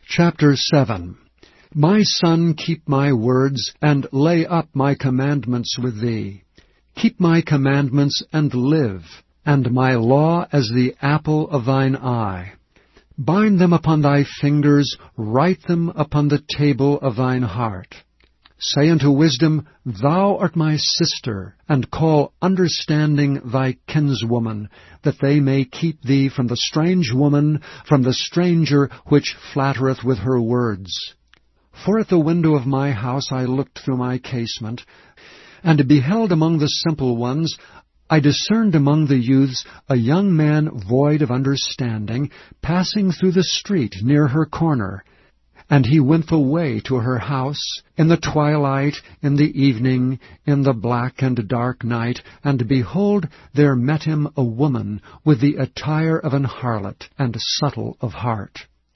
Chapter 7. My son, keep my words, and lay up my commandments with thee. Keep my commandments, and live, and my law as the apple of thine eye. Bind them upon thy fingers, write them upon the table of thine heart. Say unto wisdom, Thou art my sister, and call understanding thy kinswoman, that they may keep thee from the strange woman, from the stranger which flattereth with her words. For at the window of my house I looked through my casement, and beheld among the simple ones, I discerned among the youths a young man void of understanding, passing through the street near her corner. And he went the way to her house, in the twilight, in the evening, in the black and dark night, and behold, there met him a woman with the attire of an harlot, and subtle of heart.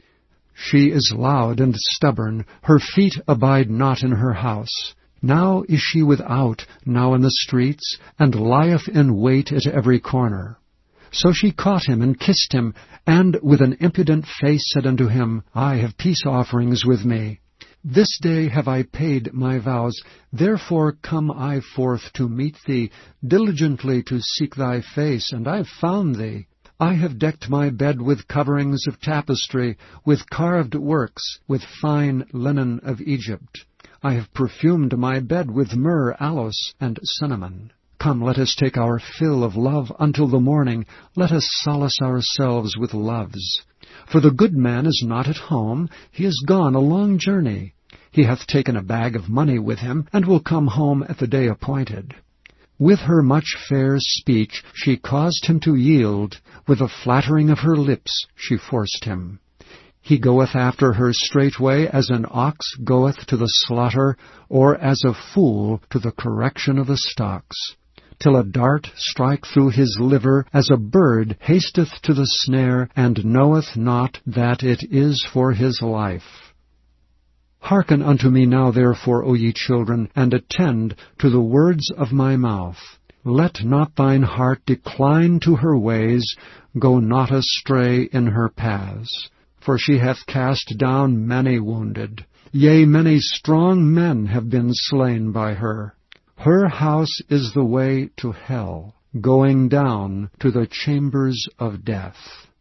She is loud and stubborn, her feet abide not in her house. Now is she without, now in the streets, and lieth in wait at every corner. So she caught him and kissed him, and with an impudent face said unto him, I have peace offerings with me. This day have I paid my vows, therefore come I forth to meet thee, diligently to seek thy face, and I have found thee. I have decked my bed with coverings of tapestry, with carved works, with fine linen of Egypt. I have perfumed my bed with myrrh, aloes, and cinnamon. Come, let us take our fill of love until the morning. Let us solace ourselves with loves. For the good man is not at home. He is gone a long journey. He hath taken a bag of money with him, and will come home at the day appointed. With her much fair speech she caused him to yield. With the flattering of her lips she forced him. He goeth after her straightway, as an ox goeth to the slaughter, or as a fool to the correction of the stocks. Till a dart strike through his liver, as a bird hasteth to the snare, and knoweth not that it is for his life. Hearken unto me now therefore, O ye children, and attend to the words of my mouth. Let not thine heart decline to her ways, go not astray in her paths. For she hath cast down many wounded, yea, many strong men have been slain by her. Her house is the way to hell, going down to the chambers of death.